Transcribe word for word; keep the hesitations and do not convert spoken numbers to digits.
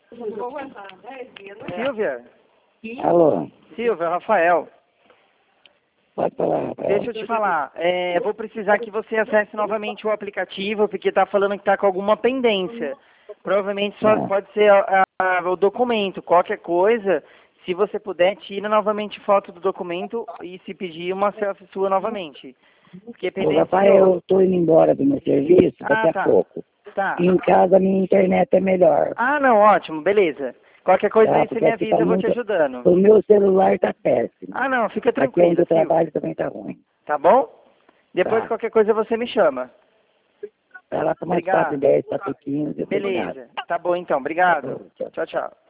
Silvia? Alô? Silvia, Rafael. Pode falar, Rafael. Deixa eu te falar. É, vou precisar que você acesse novamente o aplicativo, porque está falando que está com alguma pendência. Provavelmente só Ah. pode ser a, a, o documento. Qualquer coisa, se você puder, tira novamente foto do documento e se pedir uma selfie sua novamente. Porque Ô, pendenciou. Rafael, eu tô indo embora do meu serviço Ah, daqui a tá. pouco. Tá. Em casa a minha internet é melhor. Ah, não, ótimo, beleza. Qualquer coisa Tá? aí você Porque me aqui avisa, tá eu vou te muito... ajudando. O meu celular tá péssimo. Ah, não, fica Aqui onde tranquilo, eu Silvia. trabalho também tá ruim. Tá bom? Depois Tá. qualquer coisa você me chama. Vai lá para mais Obrigado. quatro e dez, quatro e quinze. Beleza. Tá bom então, obrigado. Tchau. Tchau, tchau.